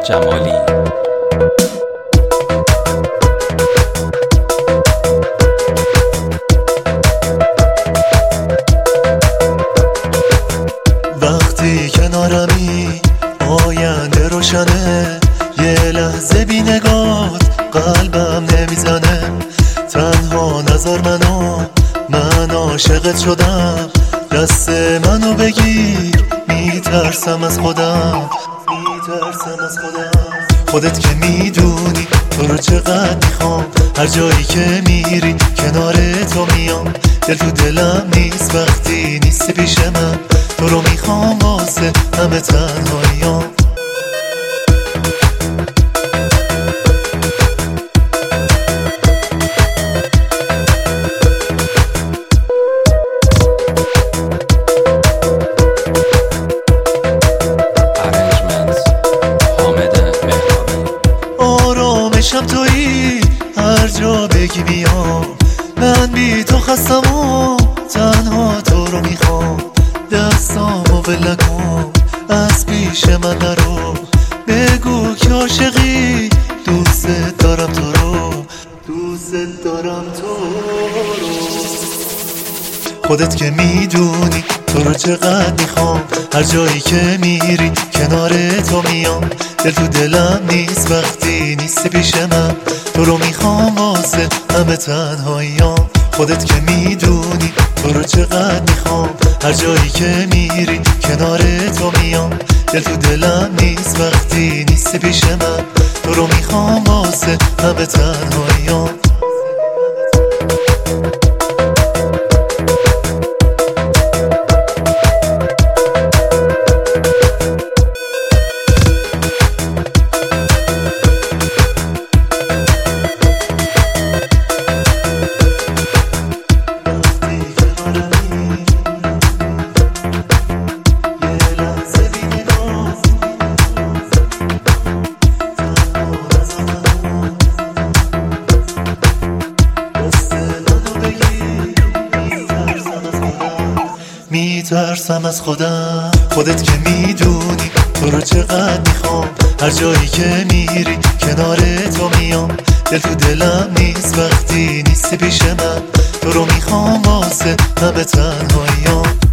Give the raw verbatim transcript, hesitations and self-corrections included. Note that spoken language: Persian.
جمالی. وقتی کنارمی آینده روشنه، یه لحظه بی نگات قلبم نمیزنه. تنها نظر منو، من عاشقت شدم. دست منو بگیر، میترسم از خودم، میترسم از خودم. خودت که میدونی تو رو چقدر میخوام، هر جایی که میری کنار تو میام. دل تو دلم نیست وقتی نیستی پیش من، تو رو میخوام واسه همه تنهاییام. آرامشم تویی، هر جا بگی بیام. من بی تو خستم و تنها تو رو میخوام. دستامو ول نکن، از پیش من نرو. بگو که عاشقی، دوست دارم تو رو، دوست دارم تو رو. خودت که میدونی تو رو چقدر میخوام، هر جایی که میری کنار تو میام. دل تو دلم نیست وقتی نیستی پیش من، تو رو میخوام واسه همه تنهاییام. خودت که میدونی تو رو چقدر میخوام، هر جایی که میری کنار تو میام. دل تو دلم نیست وقتی نیستی پیش من، تو رو میخوام واسه همه تنهاییام. میترسم از خودم. خودت که میدونی تو رو چقدر میخوام، هر جایی که میری کنار تو میام. دل تو دلم نیست وقتی نیستی پیش من، تو رو میخوام واسه همه تنهاییام.